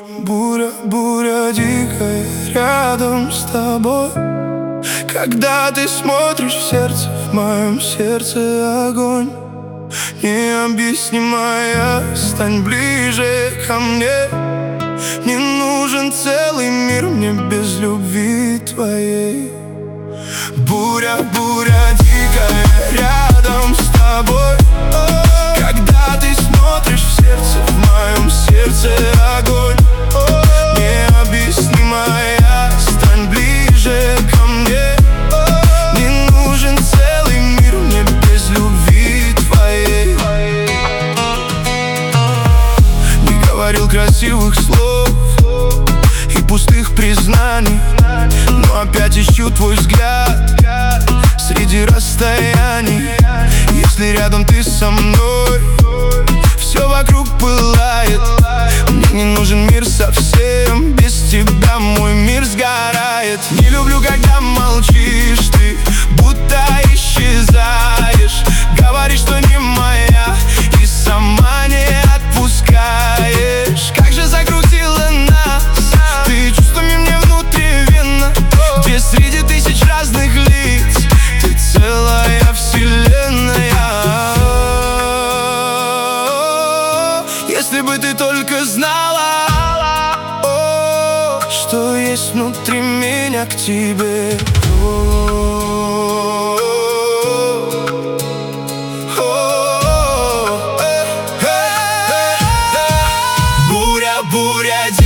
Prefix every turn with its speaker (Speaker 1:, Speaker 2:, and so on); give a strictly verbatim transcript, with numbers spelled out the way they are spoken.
Speaker 1: Буря, буря дикая рядом с тобой. Когда ты смотришь в сердце, в моем сердце огонь. Необъяснимая, стань ближе ко мне. Не нужен целый мир мне без любви твоей. Буря, буря дикая рядом с тобой. Когда ты смотришь в сердце, в моем сердце огонь. Необъяснимая, стань ближе ко мне. Не нужен целый мир мне без любви твоей. Не говорил красивых слов и пустых признаний, но опять ищу твой взгляд среди расстояний. Если рядом ты со мной, все вокруг пылает. Мне не нужен мир совсем, без тебя мой мир сгорает. Не люблю, когда молчишь ты, будто исчезаешь. Говоришь, что не моя, и сама не отпускаешь. Как же закрутила нас ты чувствами мне внутривенно, где среди тысяч разных лиц ты целая вселенная. Если бы ты только знала, о, что есть внутри меня к тебе. О, о, э, э, э. Буря, буря